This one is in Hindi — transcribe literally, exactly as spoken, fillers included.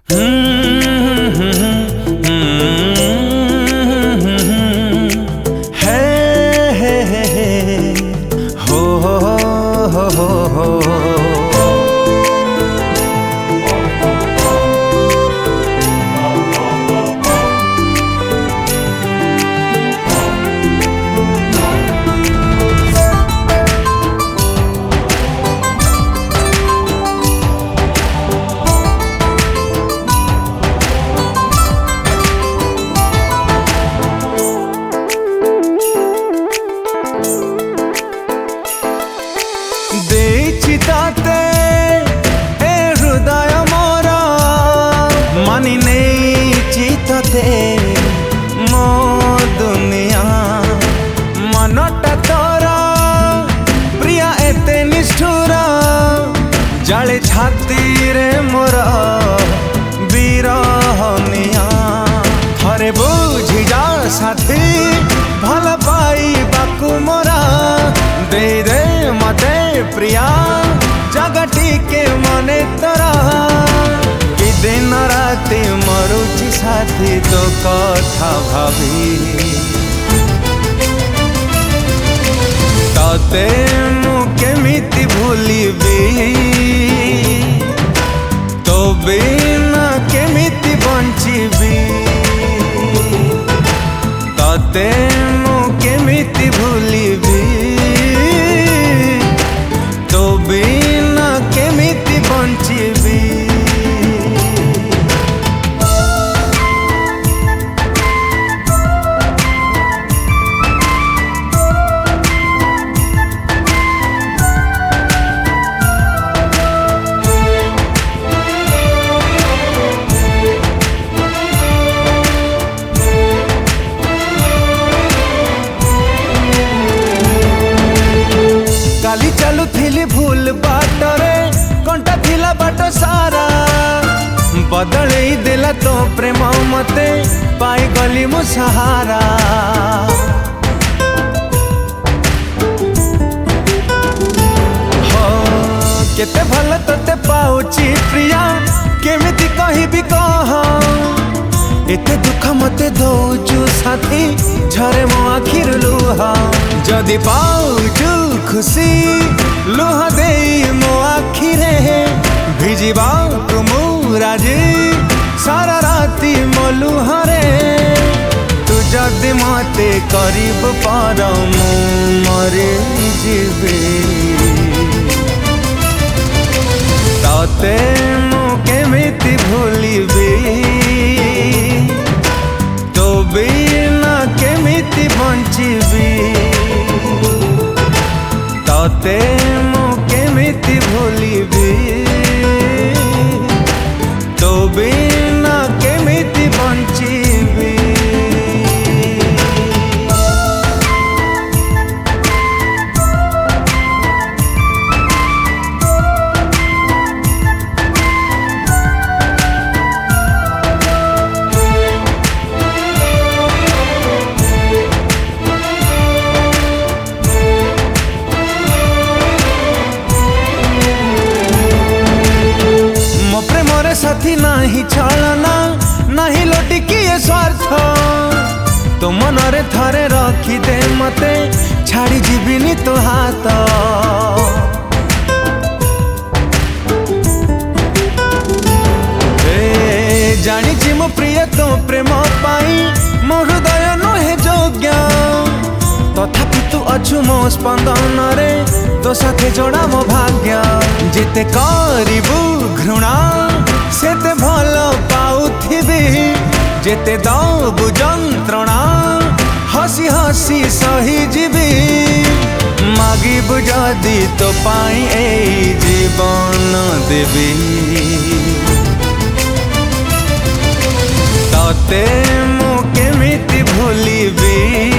ताते ए हृदय मोर मानी नहीं चितते मो दुनिया मनटा तोरा प्रिया एते निष्ठुर जाले छाती रे मोर बिरहनिया थरे बुझी जा साथी भल पाई बाकु मोरा दे दे मते प्रिया जगटी के मने तोरा कि दिन राति मरुची साथी तो कथा भाभी तते मु केमिति भूलिबी तो बिना केमिति बंचिबी तते मु केमिति भूलिबी तो बिना केमिति बंचिबी काली चलू थिली भूल बाटरे कंटा थिला बाट सारा बदले देला तो प्रेम मते पाई गली मो सहारा हो केते भल तते पाउची प्रिया केमिति कहिबी कह एते दुख मते दौचु साथी झरे मो आखिर लुह जदि पाउचु खुशी लुह दे मो आखिरे भिजिबा तुमु राजी सारा राती मो लुहरे तू जदि मते करीब पर मु मरे जीवे तते मु केमिति भूलिबी तो बिना केमिति बंचिबी तते मु केमिति भूलिबी तो बिना केमिति बंचिबी साथी नाही छलना नाही लोटी किए स्वार्थ तो मनरे थरे रखी दे मते छाड़ी जीविनी तो हाथ ए जानी मो प्रिय तो प्रेम पाई मो हृदय नुहे जोग्य तथापि तू अछु मो स्पंदन रे तो साथे जोड़ा मो भाग्य जेते करिबु घृणा सेते भल पाउथिबी जेते दबु जंत्रणा हसी हसी सही जीवी मागिबु जदि तो पाई ए जीवन देवी तते मु केमिति भूलिबी